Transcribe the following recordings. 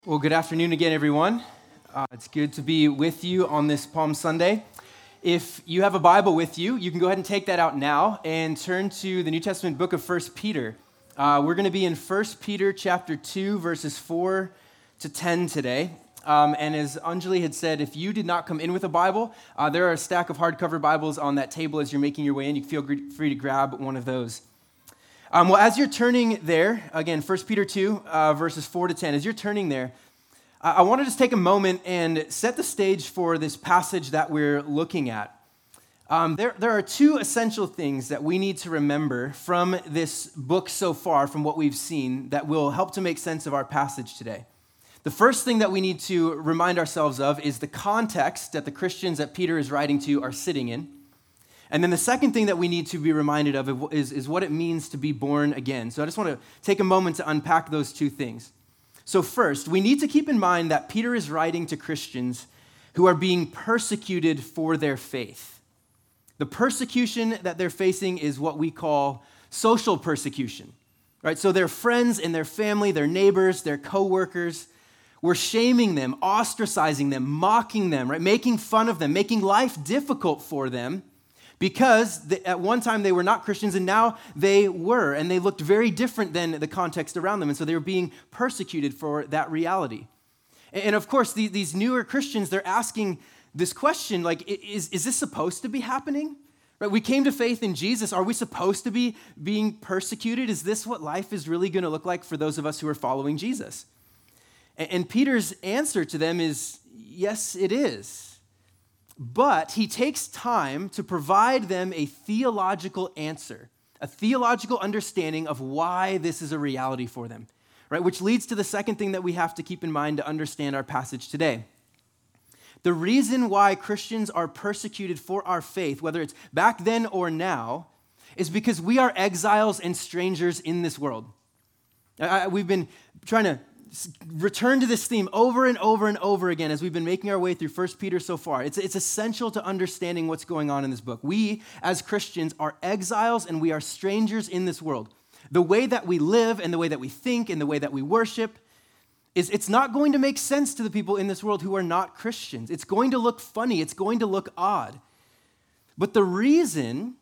Well, good afternoon again, everyone. It's good to be with you on this Palm Sunday. If you have a Bible with you, you can go ahead and take that out now and turn to the New Testament book of 1 Peter. We're going to be in 1 Peter chapter 2, verses 4 to 10 today. And as Anjali had said, if you did not come in with a Bible, there are a stack of hardcover Bibles on that table as you're making your way in. You feel free to grab one of those. Well, as you're turning there, again, 1 Peter 2, verses 4 to 10, as you're turning there, I want to just take a moment and set the stage for this passage that we're looking at. There are two essential things that we need to remember from this book so far, from what we've seen, that will help to make sense of our passage today. The first thing that we need to remind ourselves of is the context that the Christians that Peter is writing to are sitting in. And then the second thing that we need to be reminded of is what it means to be born again. So I just want to take a moment to unpack those two things. So first, we need to keep in mind that Peter is writing to Christians who are being persecuted for their faith. The persecution that they're facing is what we call social persecution, right? So their friends and their family, their neighbors, their coworkers were shaming them, ostracizing them, mocking them, right? Making fun of them, making life difficult for them, because at one time they were not Christians and now they were, and they looked very different than the context around them, and so they were being persecuted for that reality. And of course, these newer Christians, they're asking this question, like, is this supposed to be happening? Right? We came to faith in Jesus. Are we supposed to be being persecuted? Is this what life is really going to look like for those of us who are following Jesus? And Peter's answer to them is, yes, it is. But he takes time to provide them a theological answer, a theological understanding of why this is a reality for them, right? Which leads to the second thing that we have to keep in mind to understand our passage today. The reason why Christians are persecuted for our faith, whether it's back then or now, is because we are exiles and strangers in this world. We've been trying to return to this theme over and over and over again as we've been making our way through 1 Peter so far. It's essential to understanding what's going on in this book. We, as Christians, are exiles and we are strangers in this world. The way that we live and the way that we think and the way that we worship it's not going to make sense to the people in this world who are not Christians. It's going to look funny. It's going to look odd. But the reason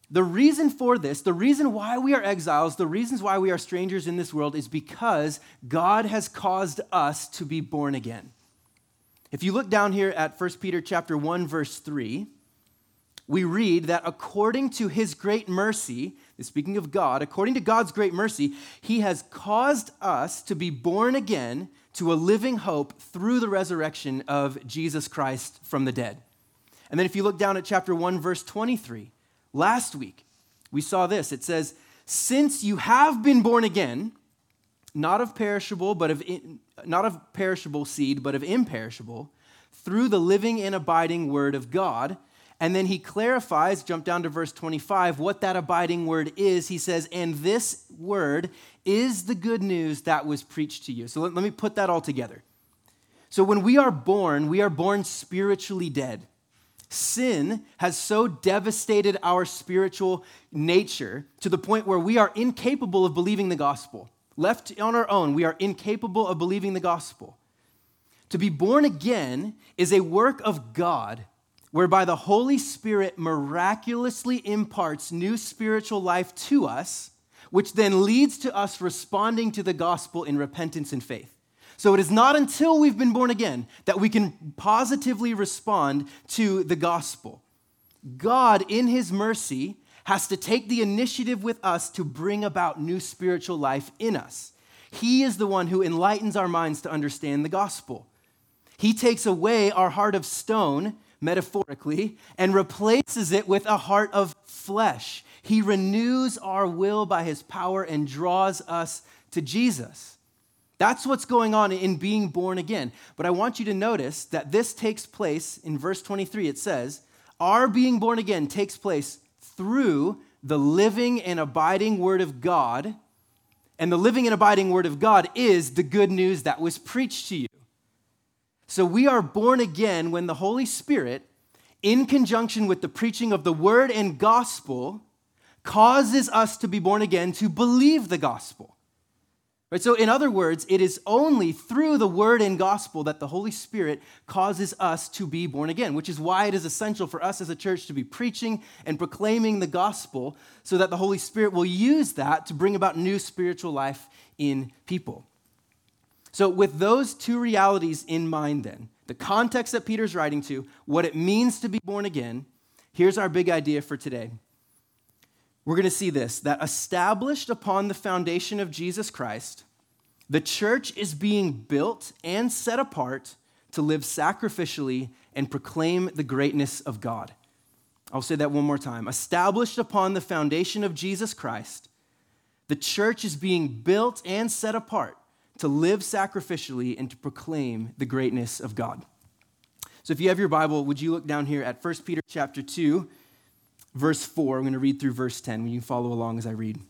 for this, the reason why we are exiles, the reasons why we are strangers in this world is because God has caused us to be born again. If you look down here at 1 Peter chapter 1, verse 3, we read that according to his great mercy, speaking of God, according to God's great mercy, he has caused us to be born again to a living hope through the resurrection of Jesus Christ from the dead. And then if you look down at chapter 1, verse 23, last week, we saw this. It says, since you have been born again, not of perishable seed, but of imperishable, through the living and abiding word of God. And then he clarifies, jump down to verse 25, what that abiding word is. He says, and this word is the good news that was preached to you. So let me put that all together. So when we are born spiritually dead. Sin has so devastated our spiritual nature to the point where we are incapable of believing the gospel. Left on our own, we are incapable of believing the gospel. To be born again is a work of God whereby the Holy Spirit miraculously imparts new spiritual life to us, which then leads to us responding to the gospel in repentance and faith. So it is not until we've been born again that we can positively respond to the gospel. God, in his mercy, has to take the initiative with us to bring about new spiritual life in us. He is the one who enlightens our minds to understand the gospel. He takes away our heart of stone, metaphorically, and replaces it with a heart of flesh. He renews our will by his power and draws us to Jesus. That's what's going on in being born again. But I want you to notice that this takes place in verse 23. It says, our being born again takes place through the living and abiding word of God. And the living and abiding word of God is the good news that was preached to you. So we are born again when the Holy Spirit, in conjunction with the preaching of the word and gospel, causes us to be born again to believe the gospel. Right? So in other words, it is only through the word and gospel that the Holy Spirit causes us to be born again, which is why it is essential for us as a church to be preaching and proclaiming the gospel so that the Holy Spirit will use that to bring about new spiritual life in people. So with those two realities in mind then, the context that Peter's writing to, what it means to be born again, here's our big idea for today. We're going to see this, that established upon the foundation of Jesus Christ, the church is being built and set apart to live sacrificially and proclaim the greatness of God. I'll say that one more time. Established upon the foundation of Jesus Christ, the church is being built and set apart to live sacrificially and to proclaim the greatness of God. So if you have your Bible, would you look down here at 1 Peter chapter 2, verse 4. I'm going to read through verse 10. You can follow along as I read.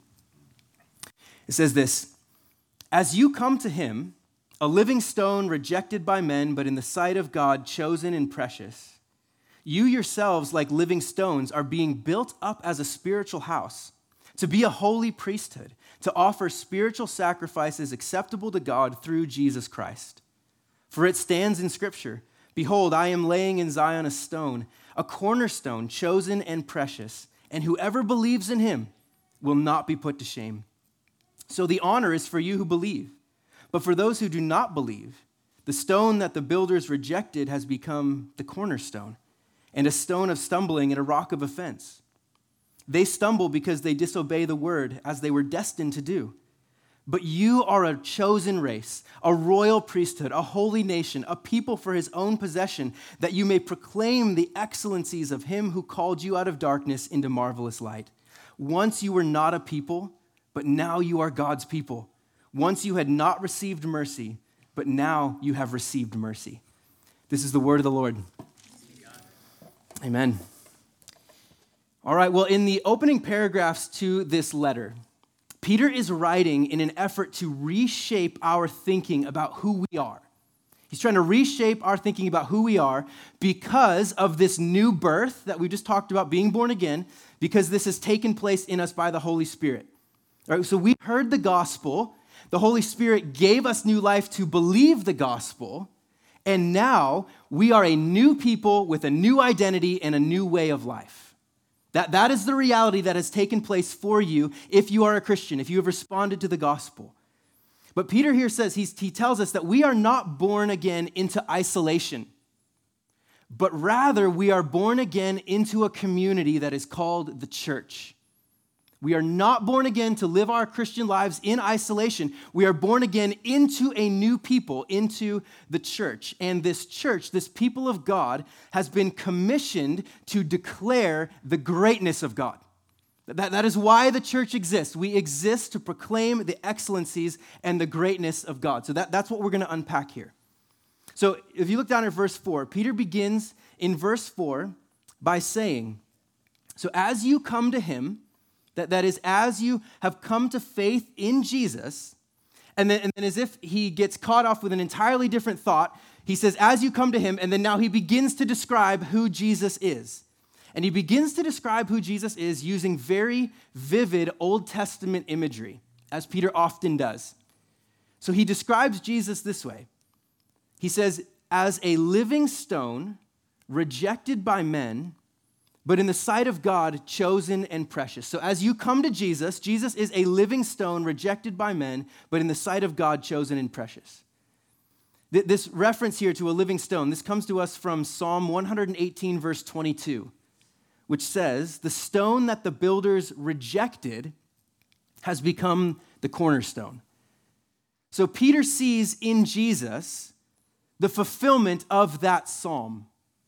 It says this, "As you come to him, a living stone rejected by men, but in the sight of God chosen and precious, you yourselves, like living stones, are being built up as a spiritual house, to be a holy priesthood, to offer spiritual sacrifices acceptable to God through Jesus Christ. For it stands in Scripture, 'Behold, I am laying in Zion a stone, a cornerstone chosen and precious, and whoever believes in him will not be put to shame.' So the honor is for you who believe. But for those who do not believe, the stone that the builders rejected has become the cornerstone, and a stone of stumbling and a rock of offense. They stumble because they disobey the word, as they were destined to do. But you are a chosen race, a royal priesthood, a holy nation, a people for his own possession, that you may proclaim the excellencies of him who called you out of darkness into marvelous light. Once you were not a people, but now you are God's people. Once you had not received mercy, but now you have received mercy." This is the word of the Lord. Amen. All right, well, in the opening paragraphs to this letter, Peter is writing in an effort to reshape our thinking about who we are. He's trying to reshape our thinking about who we are because of this new birth that we just talked about, being born again, because this has taken place in us by the Holy Spirit. All right, so we heard the gospel. The Holy Spirit gave us new life to believe the gospel, and now we are a new people with a new identity and a new way of life. That is the reality that has taken place for you if you are a Christian, if you have responded to the gospel. But Peter here says, he tells us that we are not born again into isolation, but rather we are born again into a community that is called the church. We are not born again to live our Christian lives in isolation. We are born again into a new people, into the church. And this church, this people of God, has been commissioned to declare the greatness of God. That is why the church exists. We exist to proclaim the excellencies and the greatness of God. So that's what we're going to unpack here. So if you look down at verse 4, Peter begins in verse 4 by saying, "So as you come to him," that is, as you have come to faith in Jesus, and then as if he gets caught off with an entirely different thought, he says, "As you come to him," and then now he begins to describe who Jesus is. And he begins to describe who Jesus is using very vivid Old Testament imagery, as Peter often does. So he describes Jesus this way. He says, "As a living stone, rejected by men, but in the sight of God, chosen and precious." So as you come to Jesus, Jesus is a living stone rejected by men, but in the sight of God, chosen and precious. This reference here to a living stone, this comes to us from Psalm 118, verse 22, which says, "The stone that the builders rejected has become the cornerstone." So Peter sees in Jesus the fulfillment of that psalm.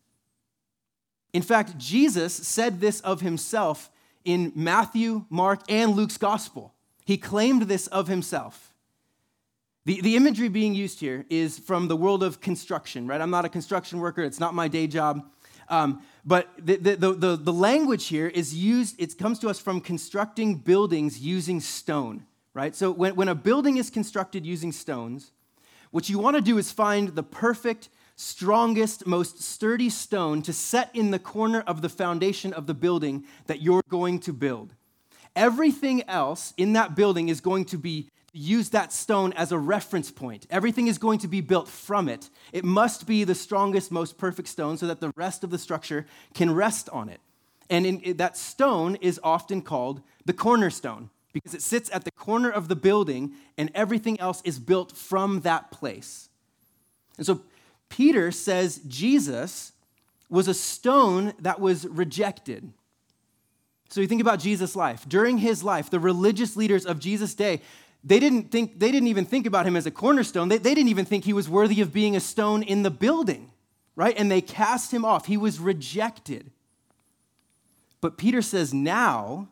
In fact, Jesus said this of himself in Matthew, Mark, and Luke's gospel. He claimed this of himself. The imagery being used here is from the world of construction, right? I'm not a construction worker. It's not my day job. But the language here is used, it comes to us from constructing buildings using stone, right? So when a building is constructed using stones, what you want to do is find the perfect, strongest, most sturdy stone to set in the corner of the foundation of the building that you're going to build. Everything else in that building is going to be use that stone as a reference point. Everything is going to be built from it. It must be the strongest, most perfect stone so that the rest of the structure can rest on it. And that stone is often called the cornerstone because it sits at the corner of the building and everything else is built from that place. And so Peter says Jesus was a stone that was rejected. So you think about Jesus' life. During his life, the religious leaders of Jesus' day, they didn't even think about him as a cornerstone. They didn't even think he was worthy of being a stone in the building, right? And they cast him off. He was rejected. But Peter says now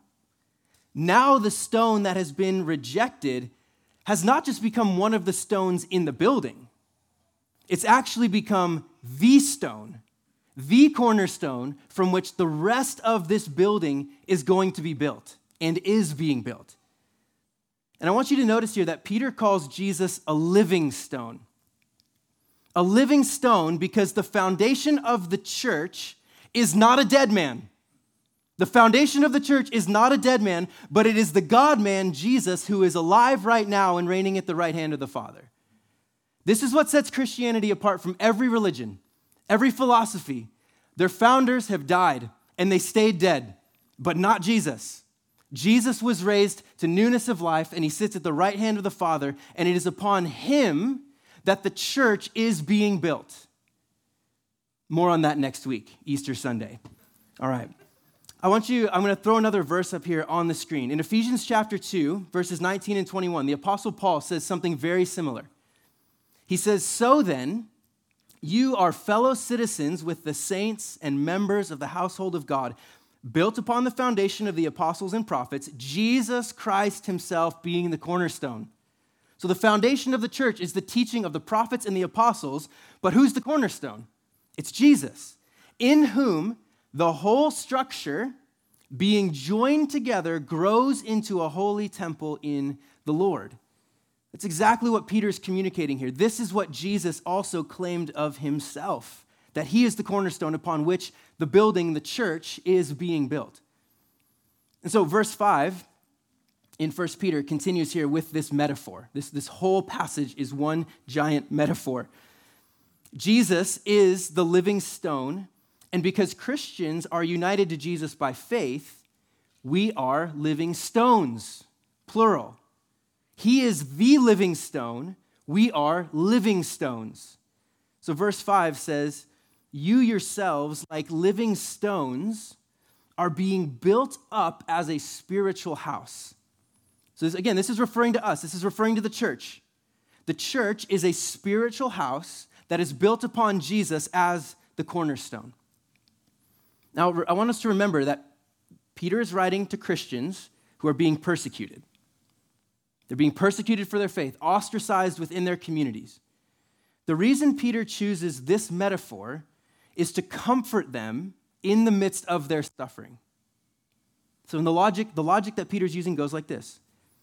the stone that has been rejected has not just become one of the stones in the building. It's actually become the stone, the cornerstone from which the rest of this building is going to be built and is being built. And I want you to notice here that Peter calls Jesus a living stone. A living stone because the foundation of the church is not a dead man. The foundation of the church is not a dead man, but it is the God-man, Jesus, who is alive right now and reigning at the right hand of the Father. This is what sets Christianity apart from every religion, every philosophy. Their founders have died and they stayed dead, but not Jesus. Jesus was raised to newness of life and he sits at the right hand of the Father, and it is upon him that the church is being built. More on that next week, Easter Sunday. All right. I'm going to throw another verse up here on the screen. In Ephesians chapter 2, verses 19 and 21, the Apostle Paul says something very similar. He says, "So then, you are fellow citizens with the saints and members of the household of God, built upon the foundation of the apostles and prophets, Jesus Christ himself being the cornerstone." So the foundation of the church is the teaching of the prophets and the apostles, but who's the cornerstone? It's Jesus, in whom the whole structure, being joined together, grows into a holy temple in the Lord. That's exactly what Peter's communicating here. This is what Jesus also claimed of himself, that he is the cornerstone upon which the building, the church, is being built. And so verse 5 in 1 Peter continues here with this metaphor. This whole passage is one giant metaphor. Jesus is the living stone, and because Christians are united to Jesus by faith, we are living stones, plural. He is the living stone. We are living stones. So verse 5 says, "You yourselves, like living stones, are being built up as a spiritual house." So this is referring to us. This is referring to the church. The church is a spiritual house that is built upon Jesus as the cornerstone. Now, I want us to remember that Peter is writing to Christians who are being persecuted. They're being persecuted for their faith, ostracized within their communities. The reason Peter chooses this metaphor is to comfort them in the midst of their suffering. So in the logic that Peter's using goes like this.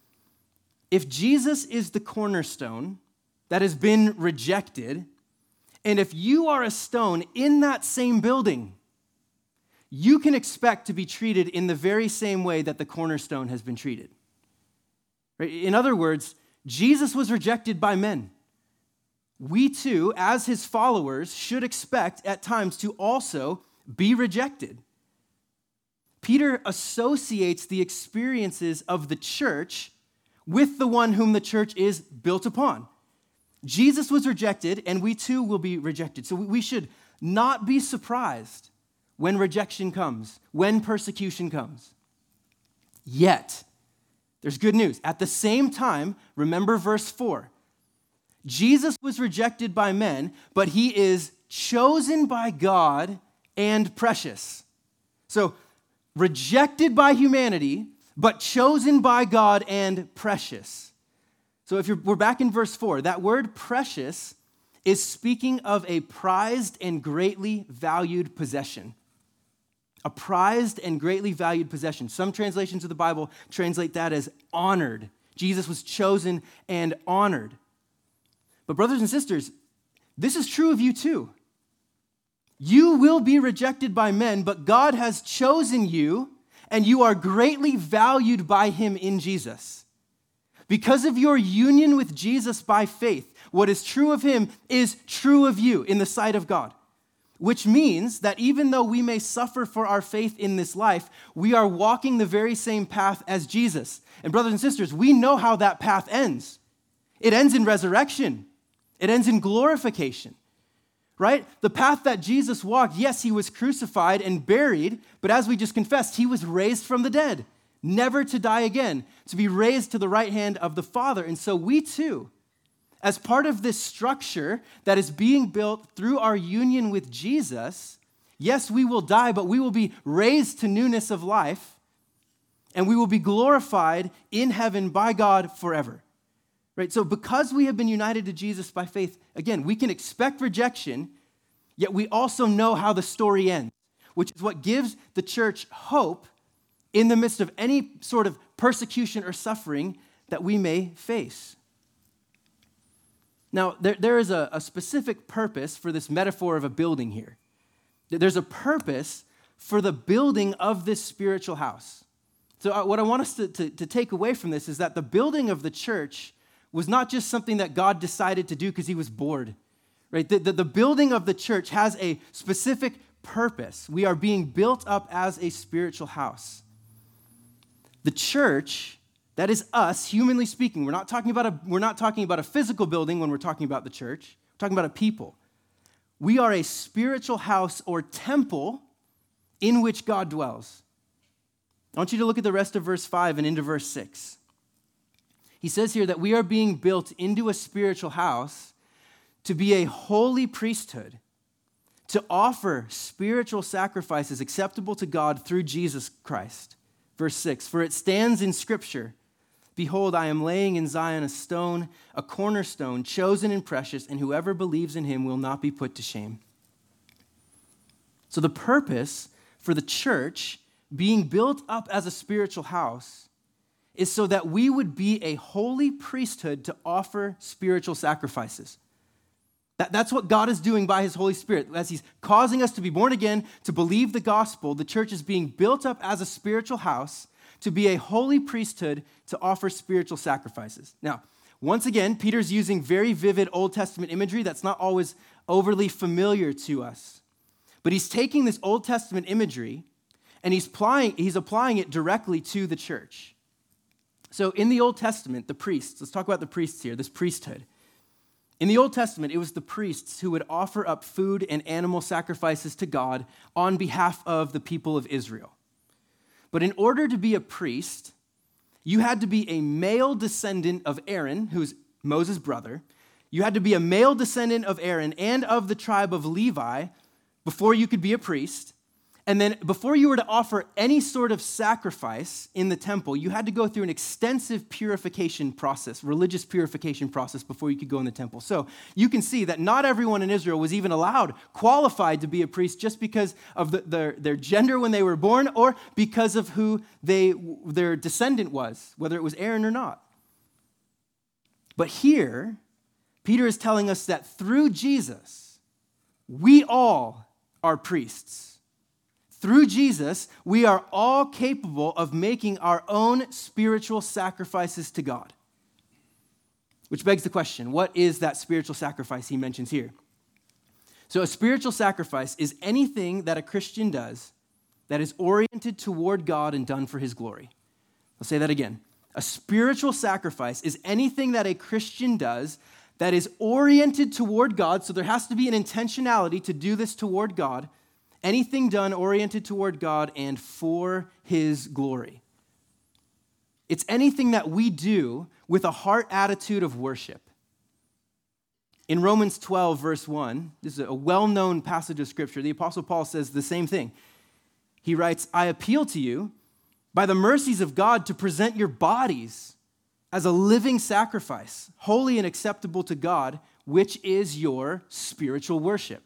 If Jesus is the cornerstone that has been rejected, and if you are a stone in that same building, you can expect to be treated in the very same way that the cornerstone has been treated. Right? In other words, Jesus was rejected by men. We too, as his followers, should expect at times to also be rejected. Peter associates the experiences of the church with the one whom the church is built upon. Jesus was rejected, and we too will be rejected. So we should not be surprised when rejection comes, when persecution comes. Yet, there's good news. At the same time, remember verse 4. Jesus was rejected by men, but he is chosen by God and precious. So, rejected by humanity, but chosen by God and precious. So we're back in verse 4. That word precious is speaking of a prized and greatly valued possession. A prized and greatly valued possession. Some translations of the Bible translate that as honored. Jesus was chosen and honored. But brothers and sisters, this is true of you too. You will be rejected by men, but God has chosen you, and you are greatly valued by him in Jesus. Because of your union with Jesus by faith, what is true of him is true of you in the sight of God. Which means that even though we may suffer for our faith in this life, we are walking the very same path as Jesus. And brothers and sisters, we know how that path ends. It ends in resurrection. It ends in glorification, right? The path that Jesus walked, yes, he was crucified and buried, but as we just confessed, he was raised from the dead, never to die again, to be raised to the right hand of the Father. And so we too, as part of this structure that is being built through our union with Jesus, yes, we will die, but we will be raised to newness of life, and we will be glorified in heaven by God forever. Right? So because we have been united to Jesus by faith, again, we can expect rejection, yet we also know how the story ends, which is what gives the church hope in the midst of any sort of persecution or suffering that we may face. Now, there is a specific purpose for this metaphor of a building here. There's a purpose for the building of this spiritual house. So what I want us to take away from this is that the building of the church was not just something that God decided to do because he was bored. Right? The building of the church has a specific purpose. We are being built up as a spiritual house. The church, that is us, humanly speaking. We're not talking about a physical building when we're talking about the church. We're talking about a people. We are a spiritual house or temple in which God dwells. I want you to look at the rest of verse 5 and into verse 6. He says here that we are being built into a spiritual house to be a holy priesthood, to offer spiritual sacrifices acceptable to God through Jesus Christ. Verse 6, for it stands in Scripture, behold, I am laying in Zion a stone, a cornerstone, chosen and precious, and whoever believes in him will not be put to shame. So the purpose for the church being built up as a spiritual house is so that we would be a holy priesthood to offer spiritual sacrifices. That's what God is doing by his Holy Spirit. As he's causing us to be born again, to believe the gospel, the church is being built up as a spiritual house to be a holy priesthood to offer spiritual sacrifices. Now, once again, Peter's using very vivid Old Testament imagery that's not always overly familiar to us. But he's taking this Old Testament imagery and he's applying it directly to the church. So in the Old Testament, the priests, let's talk about the priests here, this priesthood. In the Old Testament, it was the priests who would offer up food and animal sacrifices to God on behalf of the people of Israel. But in order to be a priest, you had to be a male descendant of Aaron, who's Moses' brother. You had to be a male descendant of Aaron and of the tribe of Levi before you could be a priest. And then before you were to offer any sort of sacrifice in the temple, you had to go through an extensive purification process, religious purification process before you could go in the temple. So you can see that not everyone in Israel was even qualified to be a priest just because of their gender when they were born or because of who their descendant was, whether it was Aaron or not. But here, Peter is telling us that through Jesus, we all are priests. Through Jesus, we are all capable of making our own spiritual sacrifices to God. Which begs the question, what is that spiritual sacrifice he mentions here? So a spiritual sacrifice is anything that a Christian does that is oriented toward God and done for his glory. I'll say that again. A spiritual sacrifice is anything that a Christian does that is oriented toward God, so there has to be an intentionality to do this toward God. Anything done oriented toward God and for his glory. It's anything that we do with a heart attitude of worship. In Romans 12, verse 1, this is a well-known passage of Scripture. The Apostle Paul says the same thing. He writes, I appeal to you by the mercies of God to present your bodies as a living sacrifice, holy and acceptable to God, which is your spiritual worship.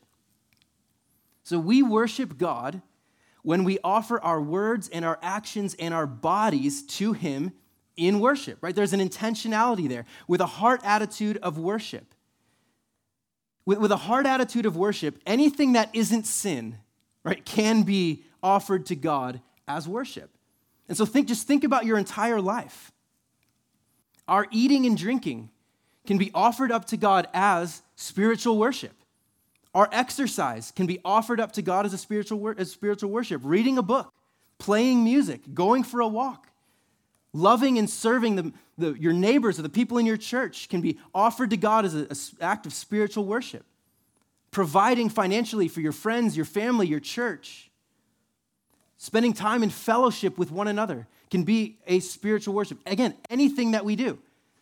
So we worship God when we offer our words and our actions and our bodies to him in worship, right? There's an intentionality there with a heart attitude of worship. With a heart attitude of worship, anything that isn't sin, right, can be offered to God as worship. And so just think about your entire life. Our eating and drinking can be offered up to God as spiritual worship. Our exercise can be offered up to God as spiritual worship. Reading a book, playing music, going for a walk, loving and serving your neighbors or the people in your church can be offered to God as an act of spiritual worship. Providing financially for your friends, your family, your church. Spending time in fellowship with one another can be a spiritual worship. Again, anything that we do.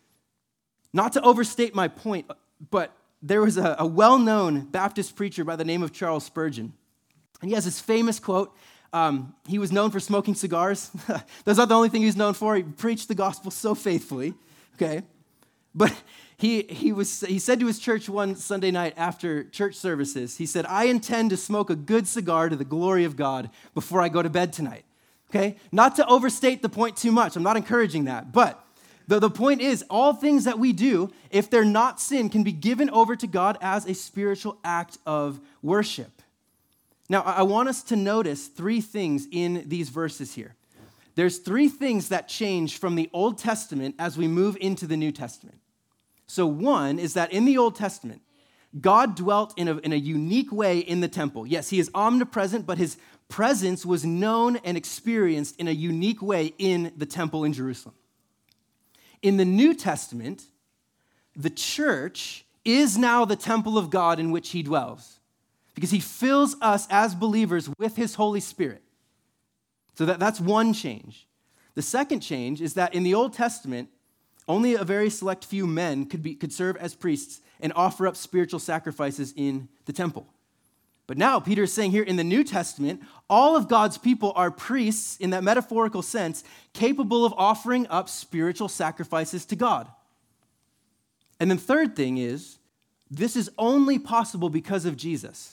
Not to overstate my point, but there was a well-known Baptist preacher by the name of Charles Spurgeon. And he has this famous quote. He was known for smoking cigars. That's not the only thing he was known for. He preached the gospel so faithfully, okay? But he said to his church one Sunday night after church services, he said, "I intend to smoke a good cigar to the glory of God before I go to bed tonight." Okay? Not to overstate the point too much. I'm not encouraging that. But the point is, all things that we do, if they're not sin, can be given over to God as a spiritual act of worship. Now, I want us to notice three things in these verses here. There's three things that change from the Old Testament as we move into the New Testament. So one is that in the Old Testament, God dwelt in a unique way in the temple. Yes, he is omnipresent, but his presence was known and experienced in a unique way in the temple in Jerusalem. In the New Testament, the church is now the temple of God in which he dwells, because he fills us as believers with his Holy Spirit. So that's one change. The second change is that in the Old Testament, only a very select few men could serve as priests and offer up spiritual sacrifices in the temple. But now Peter is saying here in the New Testament, all of God's people are priests in that metaphorical sense, capable of offering up spiritual sacrifices to God. And then third thing is, this is only possible because of Jesus.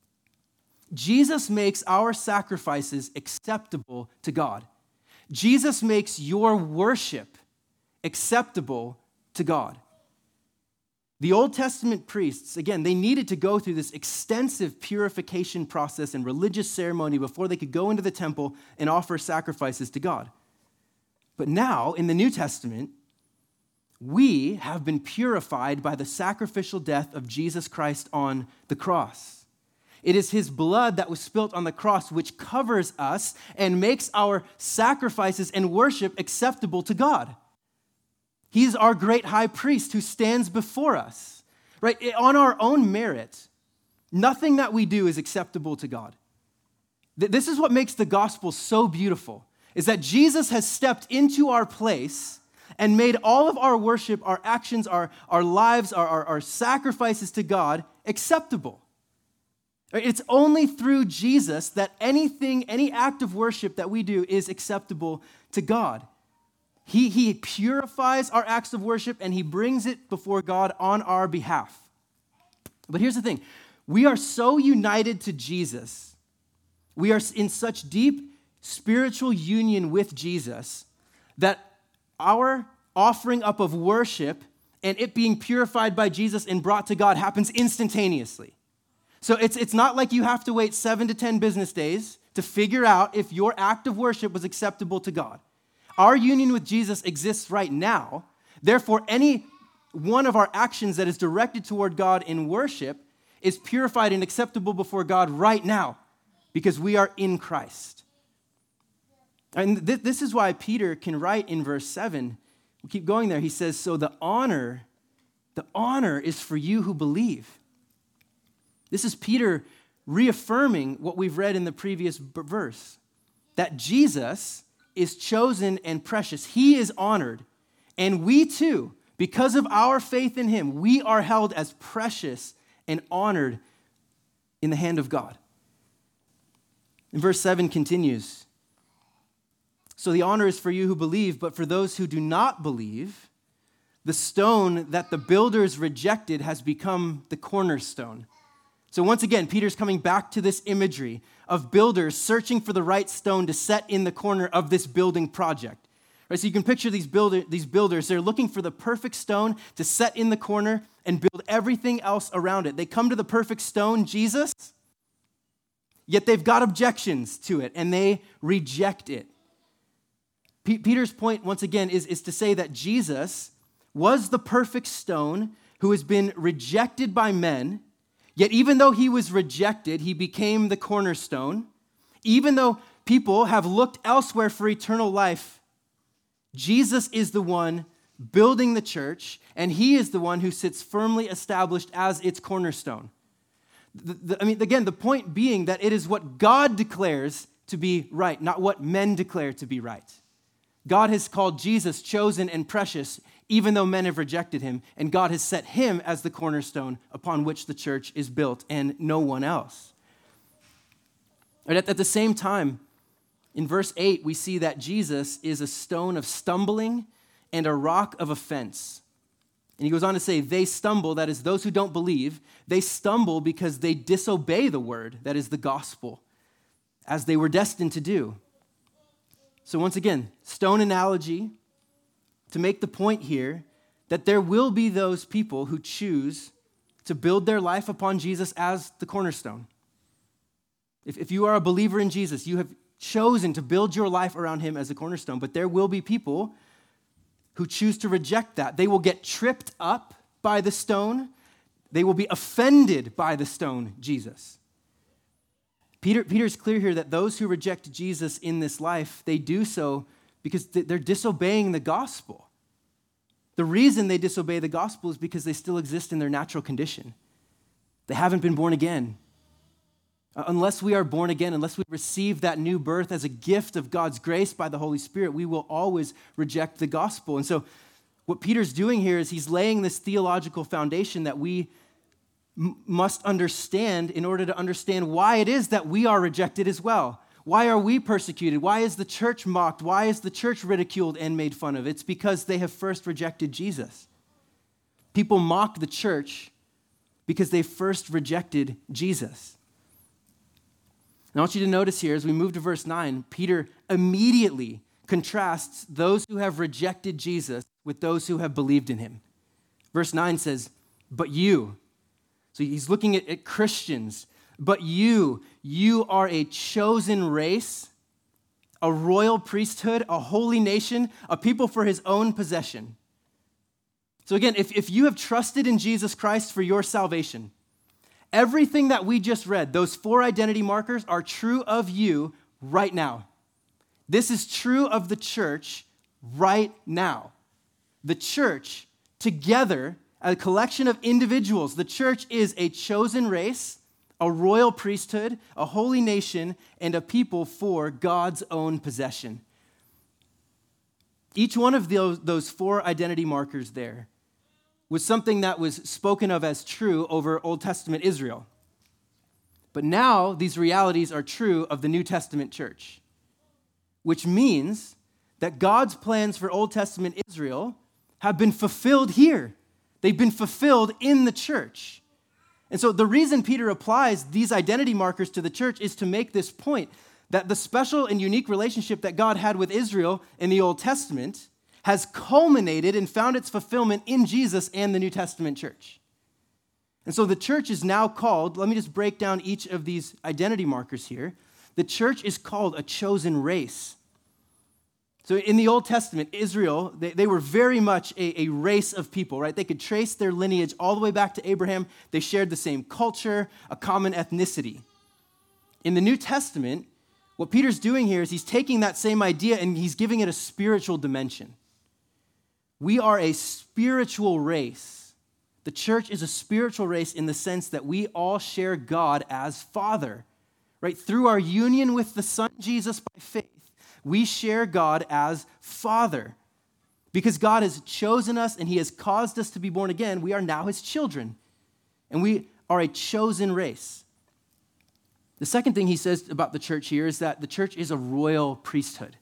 Jesus makes our sacrifices acceptable to God. Jesus makes your worship acceptable to God. The Old Testament priests, again, they needed to go through this extensive purification process and religious ceremony before they could go into the temple and offer sacrifices to God. But now, in the New Testament, we have been purified by the sacrificial death of Jesus Christ on the cross. It is his blood that was spilt on the cross which covers us and makes our sacrifices and worship acceptable to God. He's our great high priest who stands before us, right? On our own merit, nothing that we do is acceptable to God. This is what makes the gospel so beautiful, is that Jesus has stepped into our place and made all of our worship, our actions, our lives, our sacrifices to God acceptable. It's only through Jesus that any act of worship that we do is acceptable to God. He purifies our acts of worship and he brings it before God on our behalf. But here's the thing. We are so united to Jesus. We are in such deep spiritual union with Jesus that our offering up of worship and it being purified by Jesus and brought to God happens instantaneously. So it's not like you have to wait 7 to 10 business days to figure out if your act of worship was acceptable to God. Our union with Jesus exists right now. Therefore, any one of our actions that is directed toward God in worship is purified and acceptable before God right now because we are in Christ. And this is why Peter can write in verse 7. We'll keep going there. He says, so the honor is for you who believe. This is Peter reaffirming what we've read in the previous verse, that Jesus is chosen and precious. He is honored. And we too, because of our faith in him, we are held as precious and honored in the hand of God. And verse 7 continues. So the honor is for you who believe, but for those who do not believe, the stone that the builders rejected has become the cornerstone. So once again, Peter's coming back to this imagery of builders searching for the right stone to set in the corner of this building project. Right, so you can picture these builders, they're looking for the perfect stone to set in the corner and build everything else around it. They come to the perfect stone, Jesus, yet they've got objections to it and they reject it. Peter's point, once again, is to say that Jesus was the perfect stone who has been rejected by men, yet even though he was rejected, he became the cornerstone. Even though people have looked elsewhere for eternal life, Jesus is the one building the church, and he is the one who sits firmly established as its cornerstone. The point being that it is what God declares to be right, not what men declare to be right. God has called Jesus chosen and precious, even though men have rejected him, and God has set him as the cornerstone upon which the church is built, and no one else. At the same time, in verse 8, we see that Jesus is a stone of stumbling and a rock of offense. And he goes on to say, they stumble, that is, those who don't believe, they stumble because they disobey the word, that is the gospel, as they were destined to do. So once again, stone analogy to make the point here that there will be those people who choose to build their life upon Jesus as the cornerstone. If you are a believer in Jesus, you have chosen to build your life around him as a cornerstone, but there will be people who choose to reject that. They will get tripped up by the stone. They will be offended by the stone, Jesus. Peter's clear here that those who reject Jesus in this life, they do so because they're disobeying the gospel. The reason they disobey the gospel is because they still exist in their natural condition. They haven't been born again. Unless we are born again, unless we receive that new birth as a gift of God's grace by the Holy Spirit, we will always reject the gospel. And so what Peter's doing here is he's laying this theological foundation that we must understand in order to understand why it is that we are rejected as well. Why are we persecuted? Why is the church mocked? Why is the church ridiculed and made fun of? It's because they have first rejected Jesus. People mock the church because they first rejected Jesus. And I want you to notice here, as we move to verse 9, Peter immediately contrasts those who have rejected Jesus with those who have believed in him. Verse 9 says, but you. So he's looking at Christians. But you are a chosen race, a royal priesthood, a holy nation, a people for his own possession. So again, if you have trusted in Jesus Christ for your salvation, everything that we just read, those 4 identity markers, are true of you right now. This is true of the church right now. The church, together, a collection of individuals, the church is a chosen race, a royal priesthood, a holy nation, and a people for God's own possession. Each one of those 4 identity markers there was something that was spoken of as true over Old Testament Israel. But now these realities are true of the New Testament church, which means that God's plans for Old Testament Israel have been fulfilled here. They've been fulfilled in the church. And so the reason Peter applies these identity markers to the church is to make this point that the special and unique relationship that God had with Israel in the Old Testament has culminated and found its fulfillment in Jesus and the New Testament church. And so the church is now called, let me just break down each of these identity markers here. The church is called a chosen race. So in the Old Testament, Israel, they were very much a race of people, right? They could trace their lineage all the way back to Abraham. They shared the same culture, a common ethnicity. In the New Testament, what Peter's doing here is he's taking that same idea and he's giving it a spiritual dimension. We are a spiritual race. The church is a spiritual race in the sense that we all share God as Father, right? Through our union with the Son, Jesus, by faith, we share God as Father. Because God has chosen us and he has caused us to be born again, we are now his children. And we are a chosen race. The second thing he says about the church here is that the church is a royal priesthood.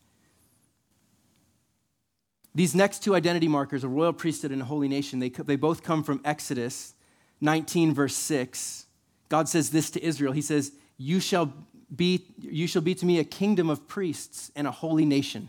These next 2 identity markers, a royal priesthood and a holy nation, they both come from Exodus 19, verse 6. God says this to Israel. He says, you shall be to me a kingdom of priests and a holy nation.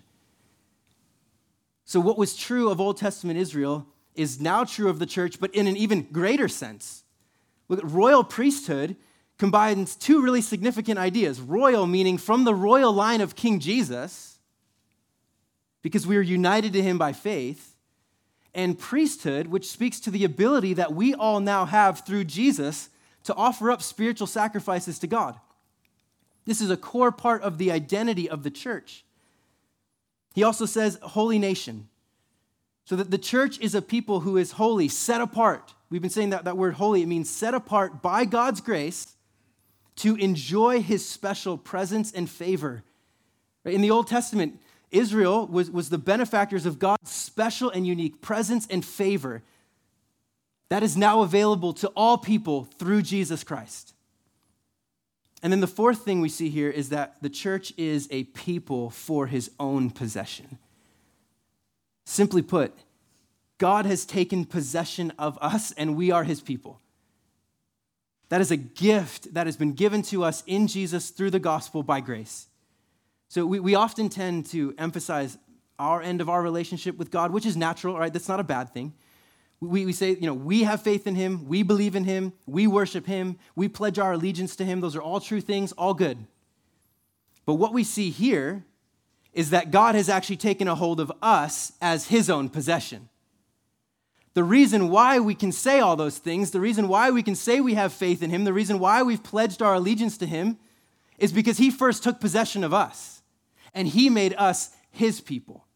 So what was true of Old Testament Israel is now true of the church, but in an even greater sense. Look, royal priesthood combines 2 really significant ideas. Royal meaning from the royal line of King Jesus, because we are united to him by faith, and priesthood, which speaks to the ability that we all now have through Jesus to offer up spiritual sacrifices to God. This is a core part of the identity of the church. He also says holy nation. So that the church is a people who is holy, set apart. We've been saying that word holy, it means set apart by God's grace to enjoy his special presence and favor. In the Old Testament, Israel was the benefactors of God's special and unique presence and favor that is now available to all people through Jesus Christ. And then the fourth thing we see here is that the church is a people for his own possession. Simply put, God has taken possession of us and we are his people. That is a gift that has been given to us in Jesus through the gospel by grace. So we often tend to emphasize our end of our relationship with God, which is natural, right? That's not a bad thing. We say, we have faith in him, we believe in him, we worship him, we pledge our allegiance to him. Those are all true things, all good. But what we see here is that God has actually taken a hold of us as his own possession. The reason why we can say all those things, the reason why we can say we have faith in him, the reason why we've pledged our allegiance to him is because he first took possession of us and he made us his people.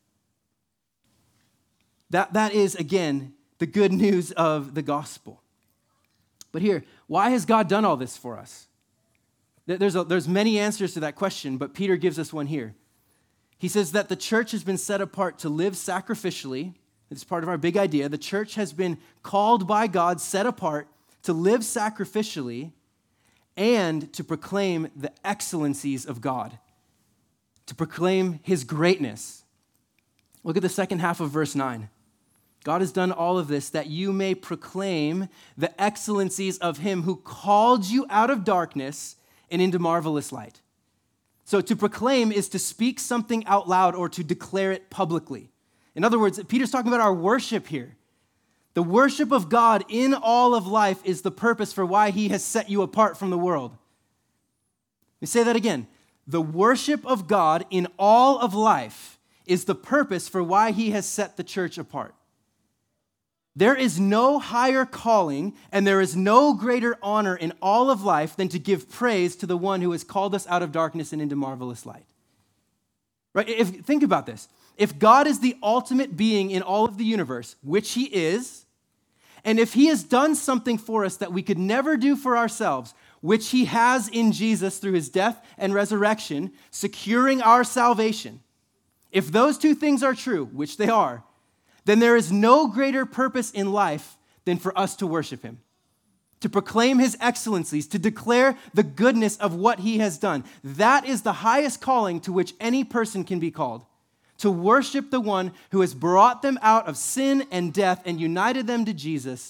That is, again, the good news of the gospel. But here, why has God done all this for us? There's many answers to that question, but Peter gives us one here. He says that the church has been set apart to live sacrificially. It's part of our big idea. The church has been called by God, set apart to live sacrificially and to proclaim the excellencies of God, to proclaim his greatness. Look at the second half of verse 9. God has done all of this that you may proclaim the excellencies of him who called you out of darkness and into marvelous light. So to proclaim is to speak something out loud or to declare it publicly. In other words, Peter's talking about our worship here. The worship of God in all of life is the purpose for why he has set you apart from the world. Let me say that again. The worship of God in all of life is the purpose for why he has set the church apart. There is no higher calling and there is no greater honor in all of life than to give praise to the one who has called us out of darkness and into marvelous light. Right? Think about this. If God is the ultimate being in all of the universe, which he is, and if he has done something for us that we could never do for ourselves, which he has in Jesus through his death and resurrection, securing our salvation, if those two things are true, which they are, then there is no greater purpose in life than for us to worship him, to proclaim his excellencies, to declare the goodness of what he has done. That is the highest calling to which any person can be called, to worship the one who has brought them out of sin and death and united them to Jesus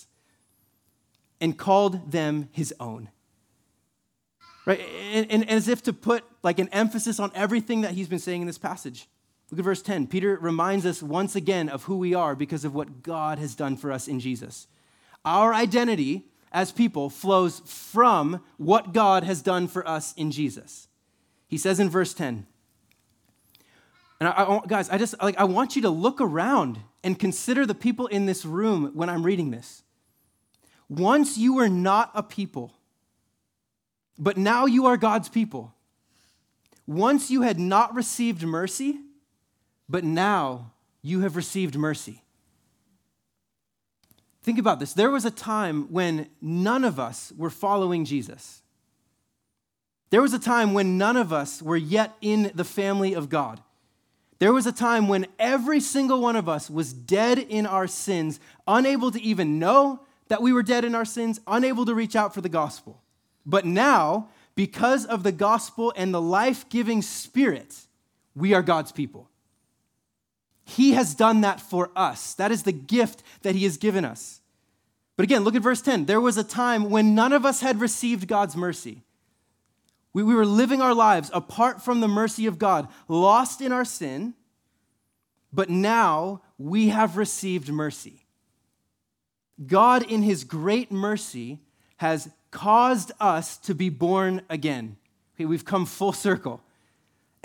and called them his own. Right? And as if to put like an emphasis on everything that he's been saying in this passage. Look at verse 10. Peter reminds us once again of who we are because of what God has done for us in Jesus. Our identity as people flows from what God has done for us in Jesus. He says in verse 10, and guys, I want you to look around and consider the people in this room when I'm reading this. Once you were not a people, but now you are God's people. Once you had not received mercy, but now you have received mercy. Think about this. There was a time when none of us were following Jesus. There was a time when none of us were yet in the family of God. There was a time when every single one of us was dead in our sins, unable to even know that we were dead in our sins, unable to reach out for the gospel. But now, because of the gospel and the life-giving Spirit, we are God's people. He has done that for us. That is the gift that he has given us. But again, look at verse 10. There was a time when none of us had received God's mercy. We were living our lives apart from the mercy of God, lost in our sin, but now we have received mercy. God, in his great mercy, has caused us to be born again. Okay, we've come full circle.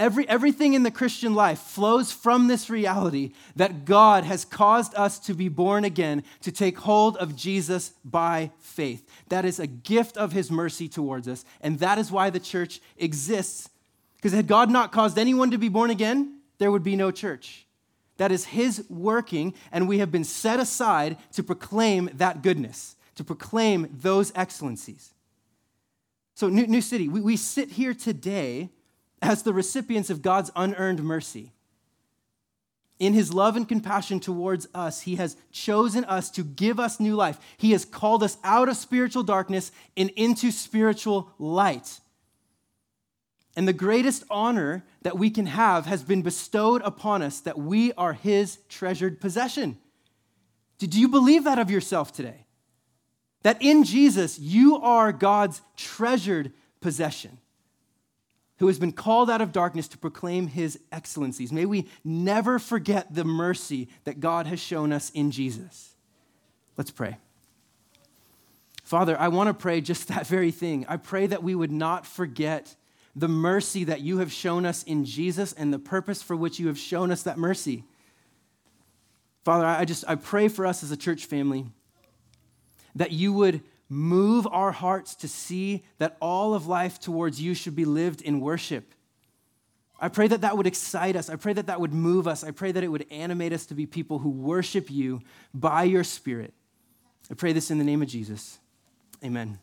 Everything in the Christian life flows from this reality that God has caused us to be born again, to take hold of Jesus by faith. That is a gift of his mercy towards us, and that is why the church exists. Because had God not caused anyone to be born again, there would be no church. That is his working, and we have been set aside to proclaim that goodness, to proclaim those excellencies. So New City, we sit here today as the recipients of God's unearned mercy. In his love and compassion towards us, he has chosen us to give us new life. He has called us out of spiritual darkness and into spiritual light. And the greatest honor that we can have has been bestowed upon us, that we are his treasured possession. Do you believe that of yourself today? That in Jesus, you are God's treasured possession, who has been called out of darkness to proclaim his excellencies. May we never forget the mercy that God has shown us in Jesus. Let's pray. Father, I want to pray just that very thing. I pray that we would not forget the mercy that you have shown us in Jesus and the purpose for which you have shown us that mercy. Father, I pray for us as a church family that you would move our hearts to see that all of life towards you should be lived in worship. I pray that that would excite us. I pray that that would move us. I pray that it would animate us to be people who worship you by your Spirit. I pray this in the name of Jesus. Amen.